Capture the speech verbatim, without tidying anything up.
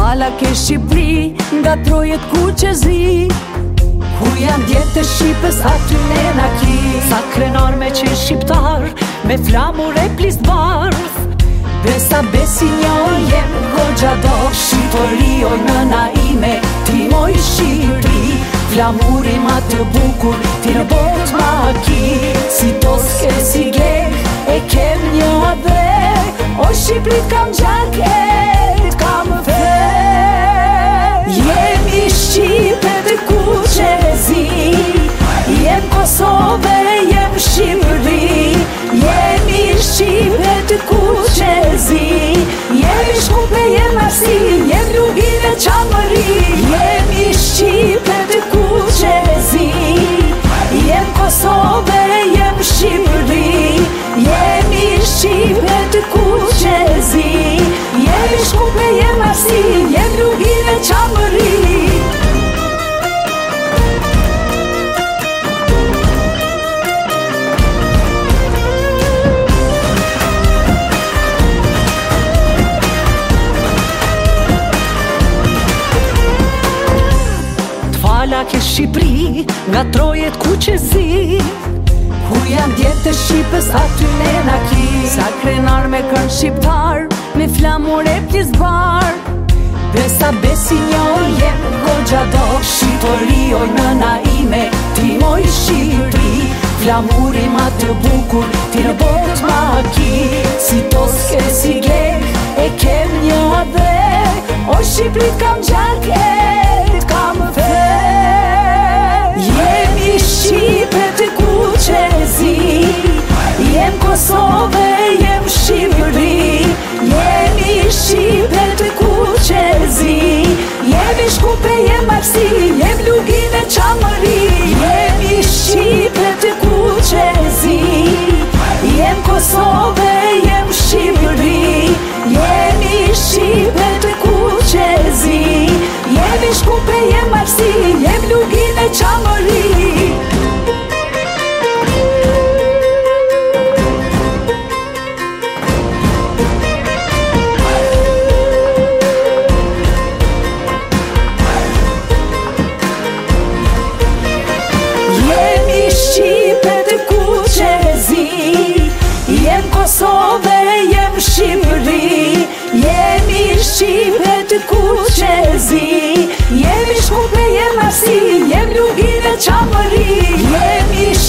T'fala ke Shqipri, nga trojet ku që zi, ku janë djetë Shqipës aty ne na ki. Sa krenar me qenë shqiptar, me flamur e plisë bardh, dhe sa besi një jem goxha do. Shqipëri oj nëna ime, ti moj Shqipëri, flamuri ma të bukur, ti në bot ma ki. Si toske si gek, e kem një dhe, o Shqipërit kam gjaket, kam fe. Jemi Shqipe të kuqezi, jem Kosove, jem Shqipëri. Jemi Shqipe të kuqezi, jemi Shkupe, jem Arsi, jem Lugin e Qamëri. Jemi Shqipe të kuqezi, jem Kosove, jem Shqipëri. Jemi Shqipe të kuqezi, jemi Shkupe, jem Arsi, jem Lugin e Qamëri. T'fala ke Shqipri, nga trojet ku që zi, ku janë djetë Shqipës aty ne na ki. Sa krenar me kërnë shqiptar, me flamur e plisë bardh, dhe sa besi një jem goxha do. Shqipëri oj nëna ime, ti moj Shqipëri, flamuri ma të bukur, ti në bot ma ki. Si toske si gek, e kem një dhe, o Shqipërit kam gjaket, kam fe. Jemi Shqipe të kuqezi, jem Kosove, jem Shqipëri. Jemi Shqipe të kuqezi, jemi Shkupe, jem Arsi, jem Lugin e Qamëri. Jemi Shqipe të kuqezi, jem Kosove, jem Shqipëri. Jemi Shqipe të kuqezi, jemi Shkupe, jem Arsi, jem Lugin e Qamëri. Jemi Shqipe të kuqezi, jem Kosove, jem Shqipëri. Jemi Shqipe të kuqezi, jemi Shkupe, jem Arsi, jem Lugin e Qamëri. Jemi